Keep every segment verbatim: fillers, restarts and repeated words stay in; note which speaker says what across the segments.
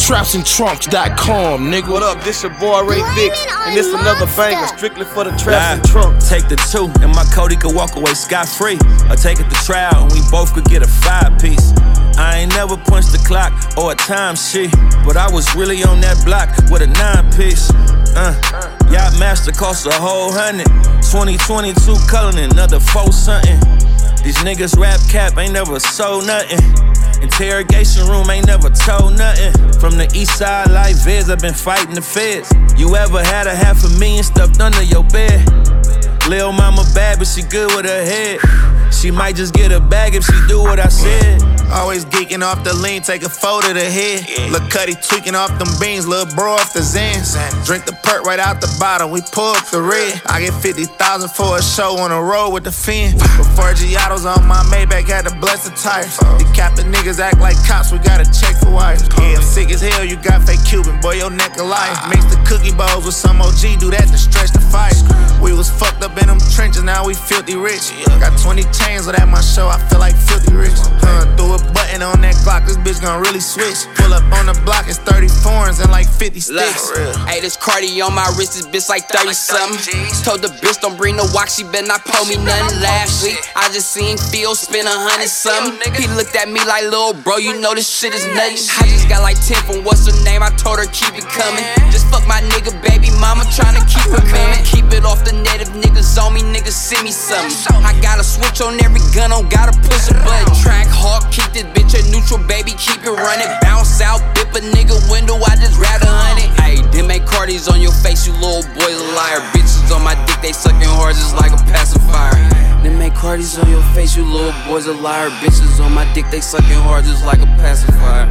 Speaker 1: traps and trunks dot com, nigga.
Speaker 2: What up, this your boy Ray Vick, and this another banger strictly for the traps and trunks.
Speaker 3: Take the two, and my Cody could walk away scot-free. Or take it to trial, and we both could get a five-piece. I ain't never punched the clock or a time sheet, but I was really on that block with a nine-piece. Uh, Yacht Master cost a whole hundred. twenty twenty-two Cullinan, another four something. These niggas rap cap ain't never sold nothing. Interrogation room ain't never told nothing. From the east side like Viz, I've been fighting the feds. You ever had a half a million stuffed under your bed? Lil' mama bad, but she good with her head. She might just get a bag if she do what I said.
Speaker 4: Always geeking off the lean, take a fold of the head. Yeah. Lil' Cuddy tweaking off them beans, lil' bro off the Zans. Drink the perk right out the bottle, we pull up the red. I get fifty thousand for a show on the road with the fin. Before Giotto's on my Maybach, had to bless the tires. The captain niggas act like cops, we gotta check for wires. Yeah, I'm sick as hell, you got fake Cuban, boy, your neck a lion. Mix the cookie bowls with some O G, do that to stretch the fire. We was fucked up in them trenches, now we filthy rich. Got twenty chains at my show, I feel like filthy rich. Uh, threw a button on that Glock, this bitch gon' really switch. Pull up on the block, it's thirty foreigns and like fifty sticks.
Speaker 5: Hey, this Cardi on my wrist, this bitch like thirty something. Told the bitch don't bring no watch, she better not pull me nothing. Last week, I just seen Phil spend a hundred something. He looked at me like, little bro, you know this shit is nuts. I just got like ten from what's her name, I told her keep it coming. Just fuck my nigga, baby mama, tryna keep her coming. Keep it off the net, if niggas on me, niggas send me something. I got a switch on every gun, don't gotta push a button. Track hawk, keep this bitch at neutral, baby, keep it running. Bounce out, dip a nigga window, I just rather hunt it. Ayy, them ain't Cardi's on your face, you little boy a liar. Bitches on my dick, they sucking hard just like a pacifier. Them ain't Cardi's on your face, you little boys a liar. Bitches on my dick, they sucking hard just like a pacifier.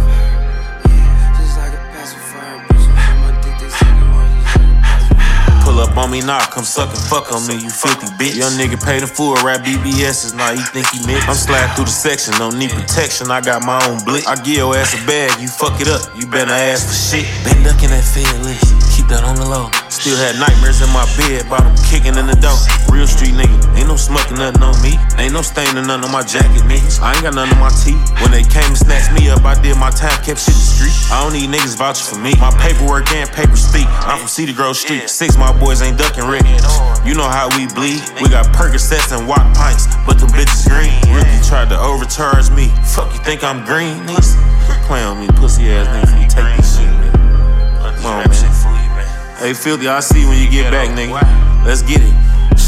Speaker 5: Just like a pacifier. Bitches on my dick, they sucking hard just like a pacifier.
Speaker 6: Pull up on me now, come suck and fuck on me, you filthy bitch. Young nigga paid the full, rap B B S's, now you think he mixed. I'm sliding through the section, don't need protection, I got my own blick. I give your ass a bag, you fuck it up, you better ask for shit. Been ducking that fed list, keep that on the low. Still had nightmares in my bed, about them kicking in the door. Real street nigga, ain't no smoking nothing on me. Ain't no staining nothing on my jacket, niggas. I ain't got nothing on my teeth. When they came and snatched me up, I did my time, kept shit in the street. I don't need niggas vouching for me. My paperwork and paper speak. I'm from Cedar Grove Street. Six, my boys ain't ducking ready. You know how we bleed. We got Percocets and Watt pints, but them bitches green. Rookie tried to overcharge me. Fuck, you think I'm green, niggas? Quit playing with me, pussy ass niggas. You take this shit, nigga. Come on, man. Hey, Filthy, I'll see you when you get back, nigga. Let's get it.